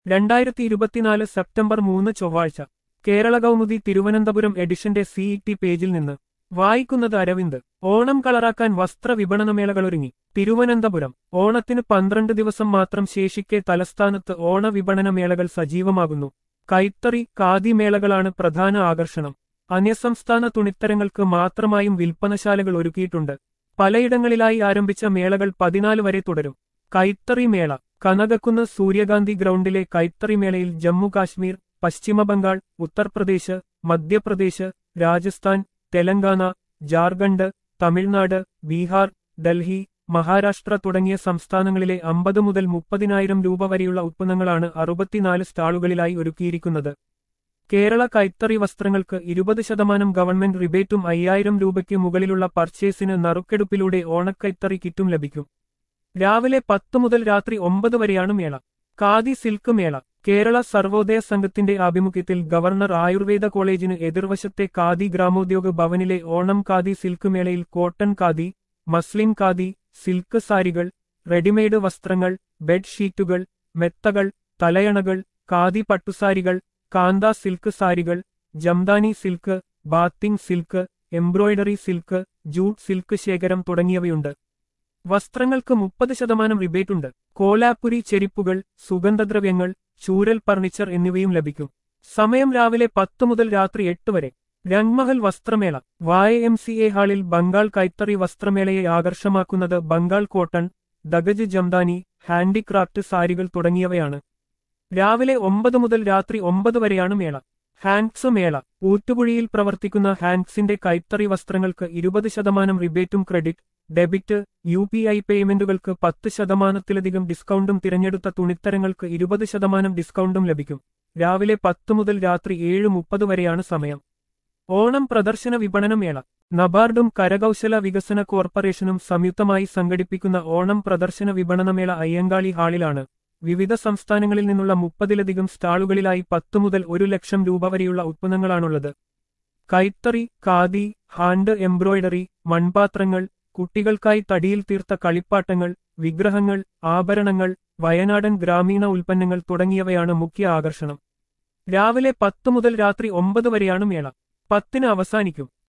2024 September 3 ചൊവ്വാഴ്ച കേരള കൗമുദി തിരുവനന്തപുരം എഡിഷന്റെ CET പേജിൽ നിന്ന് വായിക്കുന്നത് അരവിന്ദ്. ഓണം കളറാക്കാൻ വസ്ത്ര വിപണനമേളകളൊരുങ്ങി. തിരുവനന്തപുരം. ഓണത്തിന് 12 ദിവസം മാത്രം ശേഷിക്കെ തലസ്ഥാനത്ത് ഓണ വിപണനമേളകൾ സജീവമാകുന്നു. കൈത്തറി, ഖാദി മേളകളാണ് പ്രധാന ആകർഷണം. അന്യസംസ്ഥാന തുണിത്തരങ്ങൾക്ക് മാത്രമായും വിൽപ്പനശാലകൾ ഒരുക്കിയിട്ടുണ്ട്. പലയിടങ്ങളിലായി ആരംഭിച്ച മേളകൾ 14 വരെ തുടരും. കൈത്തറി മേള. കനകക്കുന്ന് സൂര്യകാന്തി ഗ്രൗണ്ടിലെ കൈത്തറി മേളയിൽ ജമ്മു കാശ്മീർ, പശ്ചിമബംഗാൾ, ഉത്തർപ്രദേശ്, മധ്യപ്രദേശ്, രാജസ്ഥാൻ, തെലങ്കാന, ജാർഖണ്ഡ്, തമിഴ്നാട്, ബീഹാർ, ഡൽഹി, മഹാരാഷ്ട്ര തുടങ്ങിയ സംസ്ഥാനങ്ങളിലെ 50 മുതൽ 30,000 രൂപ വരെയുള്ള ഉത്പന്നങ്ങളാണ് 64 സ്റ്റാളുകളിലായി ഒരുക്കിയിരിക്കുന്നത്. കേരള കൈത്തറി വസ്ത്രങ്ങൾക്ക് 20% ഗവൺമെന്റ് റിബേറ്റും 5,000 രൂപയ്ക്ക് മുകളിലുള്ള പർച്ചേസിന് നറുക്കെടുപ്പിലൂടെ ഓണക്കൈത്തറി കിറ്റും ലഭിക്കും. രാവിലെ 10 മുതൽ രാത്രി 9 വരെയാണ് മേള. ഖാദി സിൽക്ക് മേള. കേരള സർവോദയ സംഘത്തിന്റെ ആഭിമുഖ്യത്തിൽ ഗവർണർ ആയുർവേദ കോളേജിന് എതിർവശത്തെ ഖാദി ഗ്രാമോദ്योग ഭവനിലെ ഓണം ഖാദി സിൽക്ക് മേളയിൽ cotton khadi, muslin khadi, silk സാരികൾ, റെഡിമെയ്ഡ് വസ്ത്രങ്ങൾ, ബെഡ്ഷീറ്റുകൾ, മെത്തകൾ, തലയണകൾ, ഖാദി പട്ടുസാരികൾ, കാന്ത സിൽക്ക് സാരികൾ, jamdani silk, bathing silk, embroidery silk, jute silk ശേഖരം തുടങ്ങിയവയുണ്ട്. വസ്ത്രങ്ങൾക്ക് 30% റിബേറ്റുണ്ട്. കോലാപ്പുരി ചെരിപ്പുകൾ, സുഗന്ധദ്രവ്യങ്ങൾ, ചൂരൽ ഫർണിച്ചർ എന്നിവയും ലഭിക്കും. സമയം രാവിലെ 10 മുതൽ രാത്രി 8 വരെ. രംഗ്മഹൽ വസ്ത്രമേള. YMCA ഹാളിൽ ബംഗാൾ കൈത്തറി വസ്ത്രമേളയെ ആകർഷമാക്കുന്നത് ബംഗാൾ കോട്ടൺ, ദഗജ് ജംദാനി, ഹാൻഡിക്രാഫ്റ്റ് സാരികൾ തുടങ്ങിയവയാണ്. രാവിലെ 9 മുതൽ രാത്രി 9 വരെയാണ് മേള. ഹാൻഡ്സ് മേള. ഊറ്റുകുഴിയിൽ പ്രവർത്തിക്കുന്ന ഹാൻഡ്സിന്റെ കൈത്തറി വസ്ത്രങ്ങൾക്ക് 20% റിബേറ്റും ക്രെഡിറ്റ്, ഡെബിറ്റ്, UPI പേയ്മെന്റുകൾക്ക് 10%-ലധികം ഡിസ്കൗണ്ടും തിരഞ്ഞെടുത്ത തുണിത്തരങ്ങൾക്ക് 20% ഡിസ്കൗണ്ടും ലഭിക്കും. രാവിലെ 10 മുതൽ രാത്രി 7:30 വരെയാണ് സമയം. ഓണം പ്രദർശന വിപണന മേള. നബാർഡും കരകൗശല വികസന കോർപ്പറേഷനും സംയുക്തമായി സംഘടിപ്പിക്കുന്ന ഓണം പ്രദർശന വിപണനമേള അയ്യങ്കാളി ഹാളിലാണ്. വിവിധ സംസ്ഥാനങ്ങളിൽ നിന്നുള്ള 30-ലധികം സ്റ്റാളുകളിലായി 10 മുതൽ 1 ലക്ഷം രൂപ വരെയുള്ള ഉത്പന്നങ്ങളാണുള്ളത്. കൈത്തറി, ഖാദി, ഹാൻഡ് എംബ്രോയിഡറി, മൺപാത്രങ്ങൾ, കുട്ടികൾക്കായി തടിയിൽ തീർത്ത കളിപ്പാട്ടങ്ങൾ, വിഗ്രഹങ്ങൾ, ആഭരണങ്ങൾ, വയനാടൻ ഗ്രാമീണ ഉൽപ്പന്നങ്ങൾ തുടങ്ങിയവയാണ് മുഖ്യ ആകർഷണം. രാവിലെ 10 മുതൽ രാത്രി 9 വരെയാണ് മേള. 10-ന് അവസാനിക്കും.